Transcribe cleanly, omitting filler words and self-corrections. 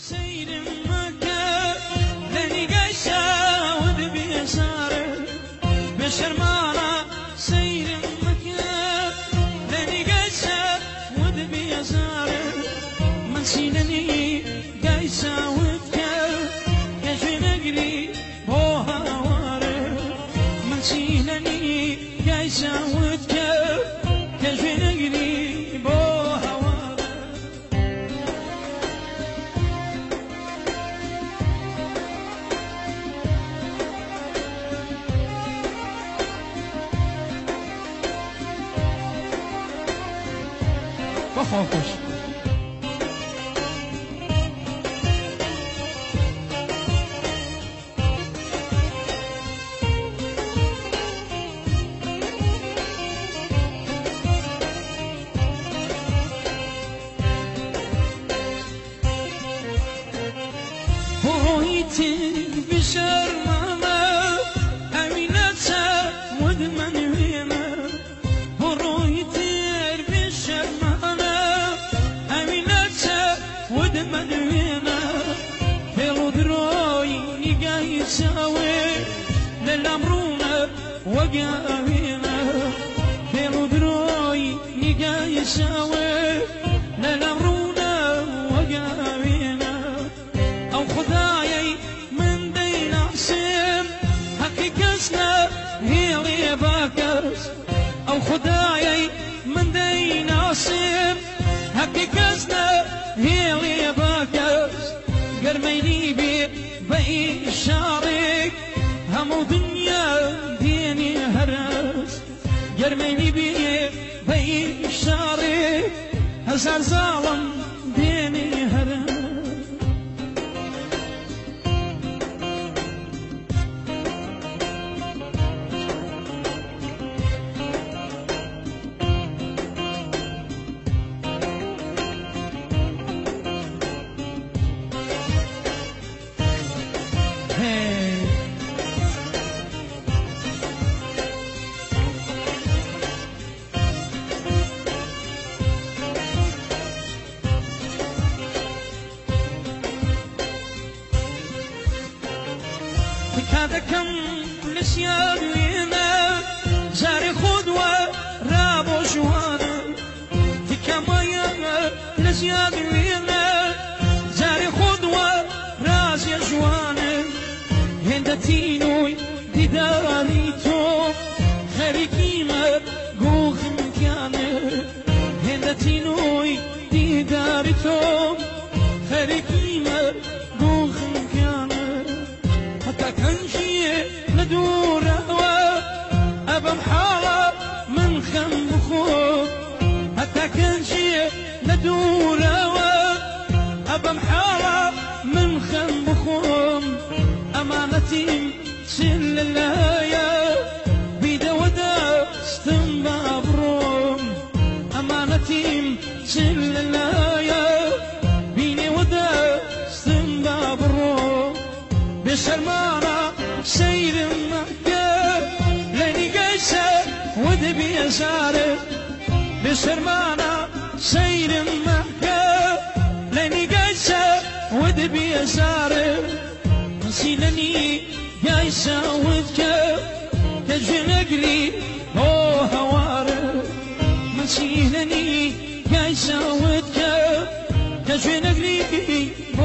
سير مكة لاني قايسة ودبي يساره بشرمانة سير مكة لاني قايسة ودبي يساره منسينني قايسة ودكا كيف نقري بوها واره منسينني قايسة ودكا كيف نقري بوها واره بفوقش هويتك بشرمانة أمينتها ودمن وينا هويتك بشرمانة أمينتها ودمن وينا هلو دروي نقاي يساوي للأمرونة وقاوينا هلو دروي نقاي يساوي للأمرونة وقاوينا أو خدايي من دين عسيم حقيقتنا هي اللي باكس أو خدايي من دين عسيم حقيقتنا هي اللي باكس قرميني بي شارك همو دنيا ديني هرس قرميني بي شارك هزار ظالم ديني هرس هذا كم لسياد وينا زاري خدوة رابو جوانا في كمايا لسياد وينا زاري خدوة رازي جوانا هندتينوي ديداريتو خيري كيمة قوخ مكانه هندتينوي ديداريتو خيري كيمة قوخ مكانه حتى كان شيء ندور أبا محارة من خم بخوف حتى كان شيء ندور أبا محارة من خم بخوف أمانتي سل اللايا بيدا ودا استنباب روم أمانتي سل اللايا بيني ودا استنباب روم بسرمانة سير مكة لاني قايسة ودبي يساره بسرمانة سير مكة لاني قايسة ودبي يساره نسيلني قايسة ودكا كجي نقري هو هواره نسيلني قايسة ودكا كجي نقري